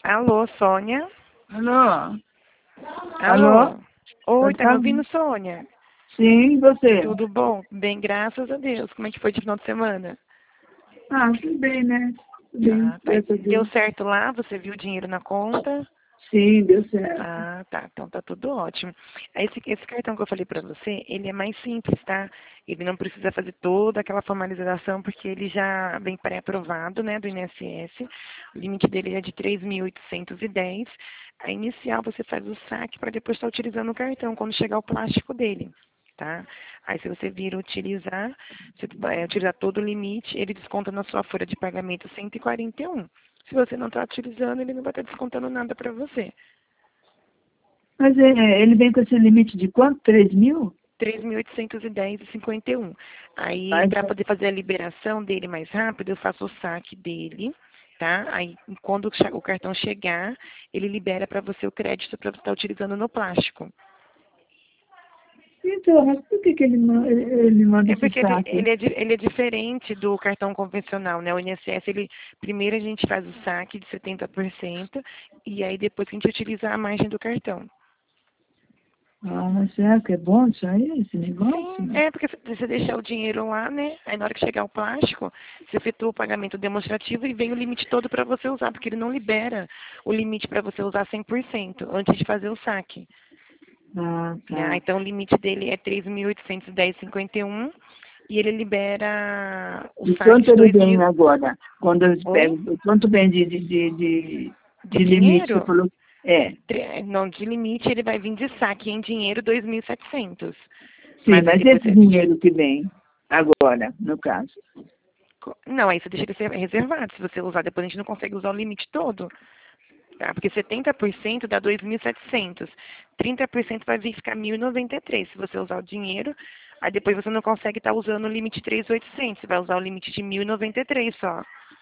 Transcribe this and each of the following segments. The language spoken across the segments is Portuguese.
Alô, Sônia? Alô? Alô? Alô? Oi, Pode tá me falar? ouvindo, Sônia? Sim, e você? Tudo bom? Bem, graças a Deus. Como é que foi de final de semana? Ah, tudo bem, né? Tudo bem, Ah, tá. graças a Deu Deus. certo lá? Você viu o dinheiro na conta? Sim, deu certo. Ah, tá. Então tá tudo ótimo. Esse cartão que eu falei pra você, ele é mais simples, tá? Ele não precisa fazer toda aquela formalização, porque ele já vem pré-aprovado, né, do INSS. O limite dele é de 3.810. A inicial você faz o saque para depois estar utilizando o cartão quando chegar o plástico dele. Tá? Aí se você vir utilizar, você vai utilizar todo o limite, ele desconta na sua folha de pagamento 141. Se você não está utilizando, ele não vai estar descontando nada para você. Mas ele vem com esse limite de quanto? 3.000? 3.810,51. Aí, Ai, para poder fazer a liberação dele mais rápido, eu faço o saque dele, tá? Aí, quando o cartão chegar, ele libera para você o crédito para você estar utilizando no plástico. então, mas por que ele manda É esse porque saque? ele é diferente do cartão convencional, né? O INSS, primeiro a gente faz o saque de 70% e aí depois que a gente utiliza a margem do cartão. Ah, mas será que é bom isso aí, esse Sim, negócio? é porque você deixar o dinheiro lá, né? Aí na hora que chegar o plástico, você efetua o pagamento demonstrativo e vem o limite todo para você usar, porque ele não libera o limite para você usar 100% antes de fazer o saque. Ah, Né? tá. Então o limite dele é 3.810,51 e ele libera o E saque quanto de ele 2.000. vem agora? Quando eles Oi? pegam, quanto vem De de limite? Você dinheiro? falou? É, Não, de limite ele vai vir de saque em dinheiro 2.700. sim, Mas aí mas depois esse dinheiro que vem agora, no caso. não, aí você deixa ele ser reservado. Se você usar, depois a gente não consegue usar o limite todo. Tá? Porque 70% dá 2.700. 30% vai vir ficar 1.093 se você usar o dinheiro. Aí depois você não consegue estar usando o limite 3.800. Você vai usar o limite de 1.093 só.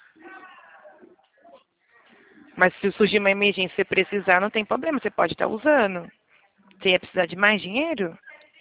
Mas se surgir uma emergência e você precisar, não tem problema. Você pode estar usando. Você ia precisar de mais dinheiro?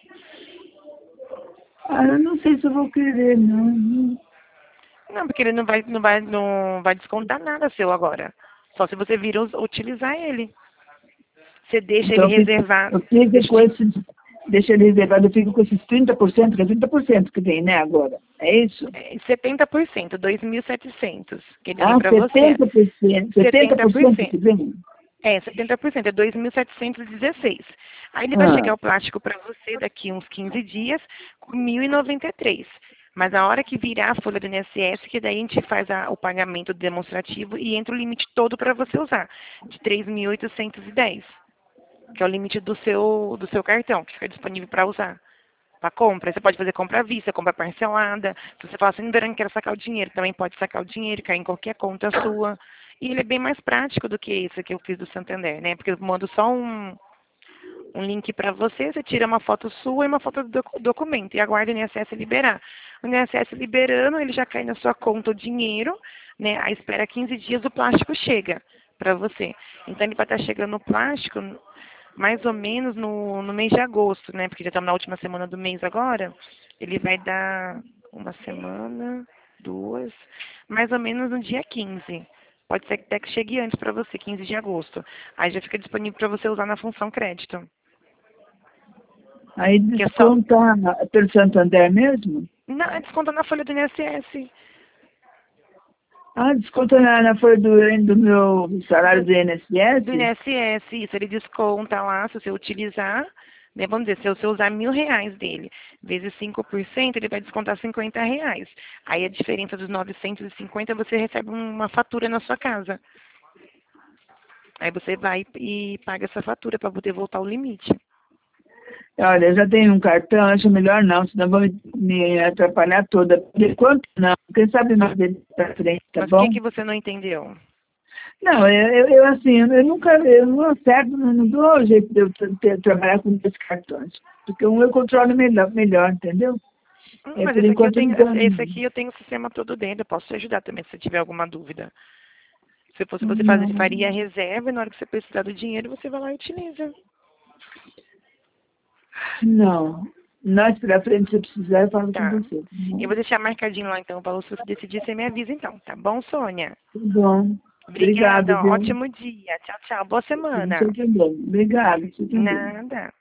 Ah, eu não sei se eu vou querer, não. Não, porque ele não vai descontar nada seu agora. Só se você vir utilizar ele. Você deixa ele Então, reservar. eu fico Deixa com esses, deixa ele reservado, eu fico com esses 30%, que é 30% que vem, né, agora. É isso? 70%, 2.700 que ele vem Ah, para você. 70%, 70% 70%. que vem? 70%, é 2.716. Aí ele vai Ah, chegar o plástico para você daqui uns 15 dias com 1.093. Mas a hora que virar a folha do INSS, que daí a gente faz o pagamento demonstrativo e entra o limite todo para você usar, de 3.810, que é o limite do seu cartão, que fica disponível para usar. Para compra, você pode fazer compra à vista, compra parcelada. Se você falar assim, no verão eu quero sacar o dinheiro, também pode sacar o dinheiro, cair em qualquer conta sua. E ele é bem mais prático do que esse que eu fiz do Santander, né? Porque eu mando só um link para você, você tira uma foto sua e uma foto do documento e aguarda o INSS liberar. O INSS liberando, ele já cai na sua conta o dinheiro, né? Aí espera 15 dias, o plástico chega para você. Então ele vai estar chegando o plástico mais ou menos no mês de agosto, né? Porque já estamos na última semana do mês agora. Ele vai dar uma semana, duas, mais ou menos no dia 15. Pode ser que até que chegue antes para você, 15 de agosto. Aí já fica disponível para você usar na função crédito. aí Que é só. desconta pelo Santander mesmo? Não, é desconto na folha do INSS. Ah, desconta na folha do meu salário Do, do do INSS? INSS, isso, ele desconta lá, se você utilizar, né, vamos dizer, se você usar R$ 1.000 dele, vezes 5%, ele vai descontar R$ 50. Aí a diferença dos 950, você recebe uma fatura na sua casa. Aí você vai e paga essa fatura para poder voltar ao limite. Olha, eu já tenho um cartão, acho melhor não, senão vão me atrapalhar toda. Por enquanto não, quem sabe mais ele para frente, tá Mas o que bom? que você não entendeu? Não, eu assim, eu nunca, eu não acerto, não dou jeito de eu trabalhar com dois cartões. Porque um eu controlo melhor, entendeu? Mas Por enquanto eu não esse tenho. aqui eu tenho o sistema todo dentro, eu posso te ajudar também se você tiver alguma dúvida. Se fosse você faria a Não, reserva e na hora que você precisar do dinheiro, você vai lá e utiliza. não. Mais pra frente, se eu precisar, eu falo com Tá. você. Tá Eu bom? vou deixar marcadinho lá então o valor. Se você decidir, você me avisa então. Tá bom, Sônia? Tá bom. Obrigada, Obrigado, viu? ótimo dia. Tchau, tchau. Boa semana. Tudo bom. Obrigado. Tudo bom. Nada.